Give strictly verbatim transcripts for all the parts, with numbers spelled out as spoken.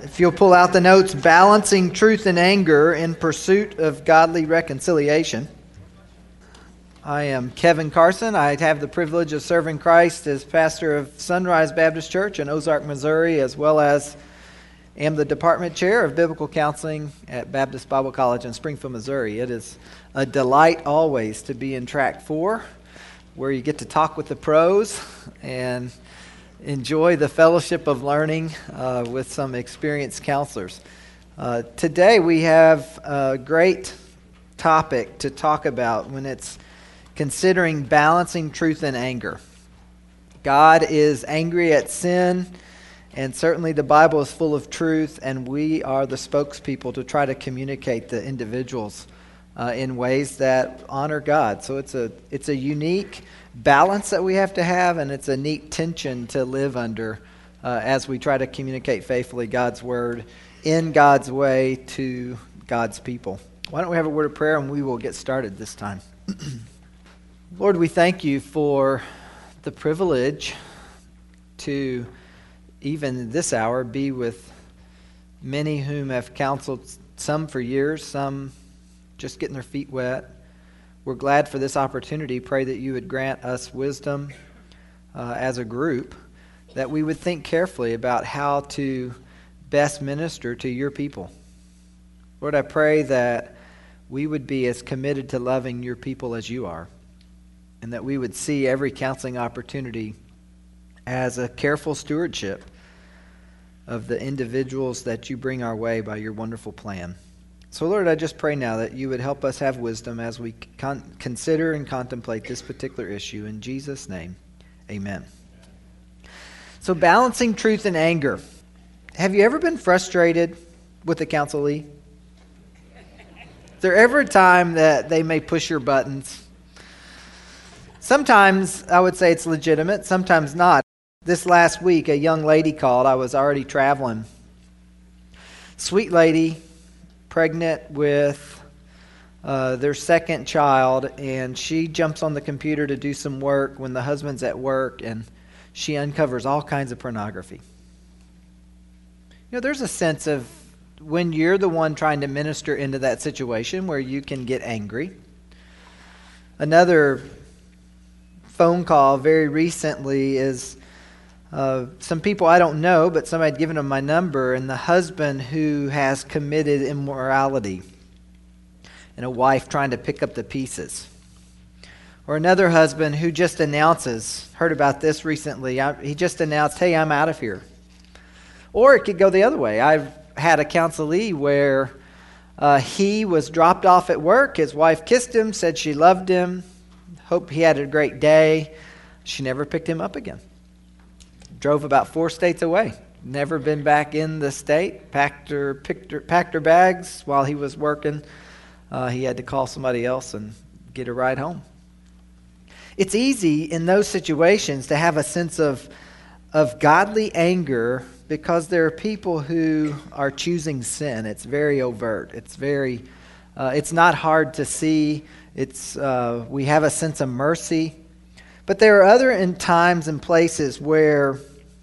If you'll pull out the notes, Balancing Truth and Anger in Pursuit of Godly Reconciliation. I am Kevin Carson. I have the privilege of serving Christ as pastor of Sunrise Baptist Church in Ozark, Missouri, as well as am the department chair of biblical counseling at Baptist Bible College in Springfield, Missouri. It is a delight always to be in track four, where you get to talk with the pros and enjoy the fellowship of learning uh, with some experienced counselors. Uh, today we have a great topic to talk about when it's considering balancing truth and anger. God is angry at sin, and certainly the Bible is full of truth, and we are the spokespeople to try to communicate to individuals uh, in ways that honor God. So it's a it's a unique balance that we have to have, and it's a neat tension to live under uh, as we try to communicate faithfully God's word in God's way to God's people. Why don't we have a word of prayer and we will get started this time. Lord, we thank you for the privilege to, even this hour, be with many whom have counseled, some for years, some just getting their feet wet. We're glad for this opportunity. Pray that you would grant us wisdom uh, as a group, that we would think carefully about how to best minister to your people. Lord, I pray that we would be as committed to loving your people as you are, and that we would see every counseling opportunity as a careful stewardship of the individuals that you bring our way by your wonderful plan. So, Lord, I just pray now that you would help us have wisdom as we con- consider and contemplate this particular issue. In Jesus' name, amen. So, balancing truth and anger. Have you ever been frustrated with a counselee? Is there ever a time that they may push your buttons? Sometimes I would say it's legitimate, sometimes not. This last week, a young lady called. I was already traveling. Sweet lady, pregnant with uh, their second child, and she jumps on the computer to do some work when the husband's at work, and she uncovers all kinds of pornography. You know, there's a sense of when you're the one trying to minister into that situation where you can get angry. Another phone call very recently is Uh, some people I don't know, but somebody had given them my number, and the husband who has committed immorality, and a wife trying to pick up the pieces. Or another husband who just announces, heard about this recently, I, he just announced, hey, I'm out of here. Or it could go the other way. I've had a counselee where uh, he was dropped off at work, his wife kissed him, said she loved him, hoped he had a great day. She never picked him up again. Drove about four states away. Never been back in the state. Packed her, picked her, packed her bags while he was working. Uh, he had to call somebody else and get a ride home. It's easy in those situations to have a sense of, of godly anger because there are people who are choosing sin. It's very overt. It's very. Uh, it's not hard to see. It's uh, we have a sense of mercy. But there are other in times and places where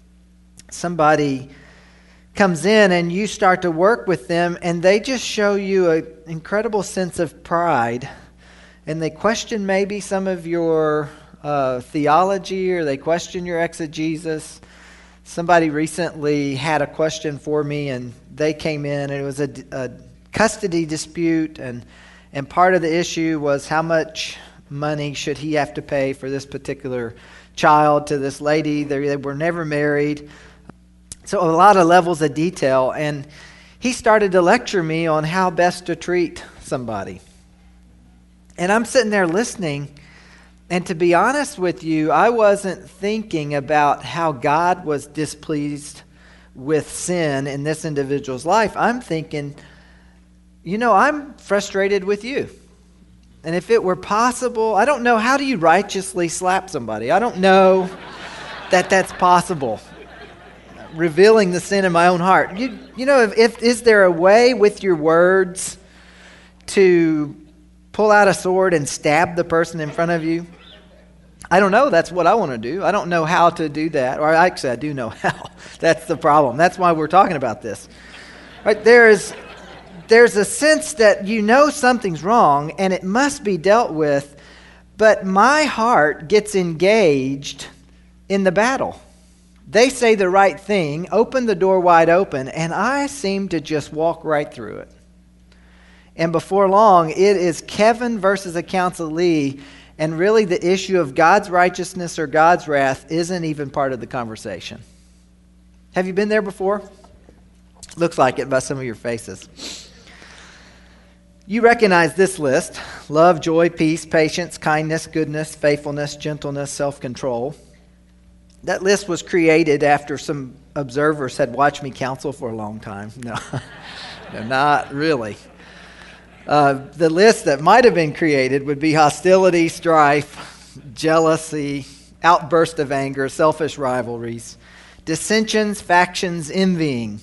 somebody comes in and you start to work with them and they just show you an incredible sense of pride, and they question maybe some of your uh, theology, or they question your exegesis. Somebody recently had a question for me, and they came in and it was a, a custody dispute, and, and part of the issue was how much money should he have to pay for this particular child to this lady. They, they were never married. So a lot of levels of detail. And he started to lecture me on how best to treat somebody. And I'm sitting there listening. And to be honest with you, I wasn't thinking about how God was displeased with sin in this individual's life. I'm thinking, you know, I'm frustrated with you. And if it were possible, I don't know, how do you righteously slap somebody? I don't know that that's possible. Revealing the sin in my own heart. You, you know, if, if is there a way with your words to pull out a sword and stab the person in front of you? I don't know. That's what I want to do. I don't know how to do that. Or actually, I do know how. That's the problem. That's why we're talking about this. Right? There is, there's a sense that you know something's wrong and it must be dealt with, but my heart gets engaged in the battle. They say the right thing, open the door wide open, and I seem to just walk right through it. And before long, it is Kevin versus a council Lee. And really the issue of God's righteousness or God's wrath isn't even part of the conversation. Have you been there before? Looks like it by some of your faces. You recognize this list: love, joy, peace, patience, kindness, goodness, faithfulness, gentleness, self-control. That list was created after some observers had watched me counsel for a long time. No, no not really. Uh, the list that might have been created would be hostility, strife, jealousy, outburst of anger, selfish rivalries, dissensions, factions, envying.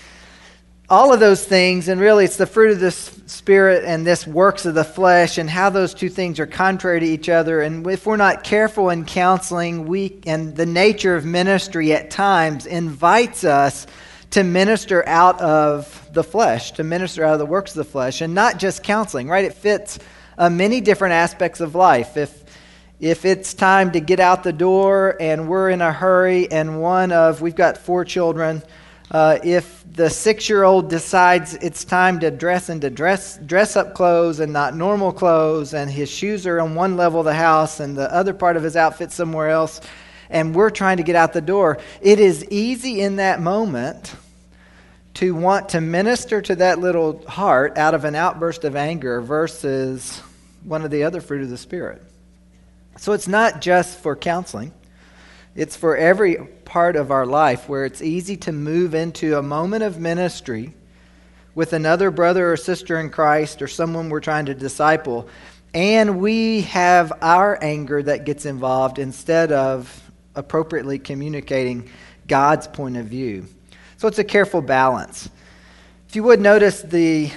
All of those things, and really it's the fruit of the Spirit and this works of the flesh and how those two things are contrary to each other. And if we're not careful in counseling, we and the nature of ministry at times invites us to minister out of the flesh, to minister out of the works of the flesh, and not just counseling, right? It fits uh, many different aspects of life. If if it's time to get out the door and we're in a hurry, and one of, we've got four children, uh, if the six-year-old decides it's time to dress into dress dress up clothes and not normal clothes, and his shoes are on one level of the house and the other part of his outfit somewhere else, and we're trying to get out the door, it is easy in that moment to want to minister to that little heart out of an outburst of anger versus one of the other fruit of the Spirit. So it's not just for counseling. It's for every part of our life where it's easy to move into a moment of ministry with another brother or sister in Christ or someone we're trying to disciple, and we have our anger that gets involved instead of appropriately communicating God's point of view. So it's a careful balance. If you would notice the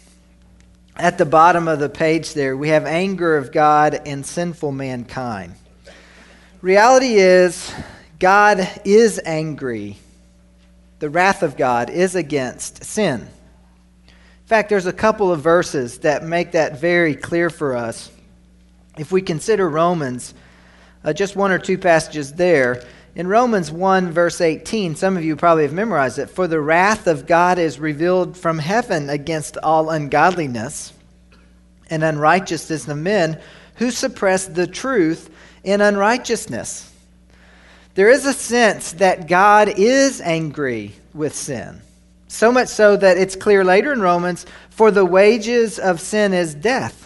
at the bottom of the page there, we have anger of God and sinful mankind. Reality is, God is angry. The wrath of God is against sin. In fact, there's a couple of verses that make that very clear for us. If we consider Romans, uh, just one or two passages there. In Romans one, verse eighteen, some of you probably have memorized it. For the wrath of God is revealed from heaven against all ungodliness and unrighteousness of men who suppress the truth in unrighteousness. There is a sense that God is angry with sin. So much so that it's clear later in Romans, for the wages of sin is death.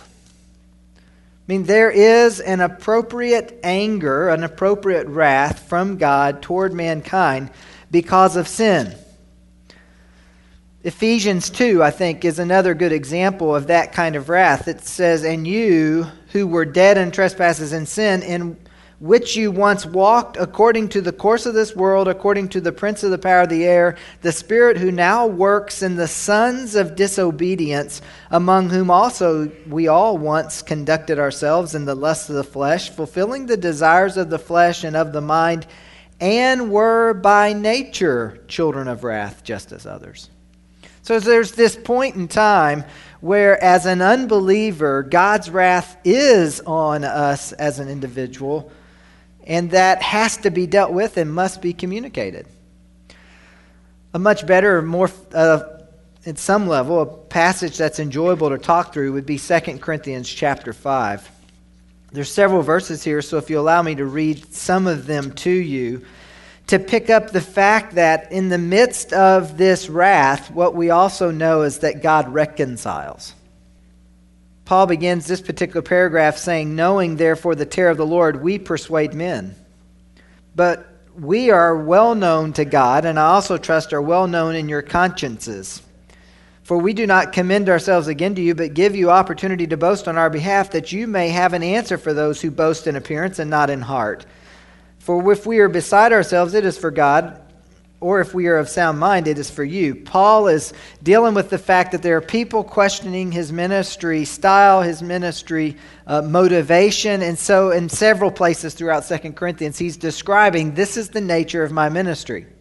I mean, there is an appropriate anger, an appropriate wrath from God toward mankind because of sin. Ephesians two, I think, is another good example of that kind of wrath. It says, and you who were dead in trespasses and sin, in which you once walked according to the course of this world, according to the prince of the power of the air, the spirit who now works in the sons of disobedience, among whom also we all once conducted ourselves in the lusts of the flesh, fulfilling the desires of the flesh and of the mind, and were by nature children of wrath, just as others. So there's this point in time where, as an unbeliever, God's wrath is on us as an individual, and that has to be dealt with and must be communicated. A much better, more uh, at some level, a passage that's enjoyable to talk through would be Second Corinthians chapter five. There's several verses here, so if you allow me to read some of them to you, to pick up the fact that in the midst of this wrath, what we also know is that God reconciles. Paul begins this particular paragraph saying, knowing therefore the terror of the Lord, we persuade men. But we are well known to God, and I also trust are well known in your consciences. For we do not commend ourselves again to you, but give you opportunity to boast on our behalf, that you may have an answer for those who boast in appearance and not in heart. For if we are beside ourselves, it is for God, or if we are of sound mind, it is for you. Paul is dealing with the fact that there are people questioning his ministry style, his ministry uh, motivation. And so in several places throughout Second Corinthians, he's describing, this is the nature of my ministry.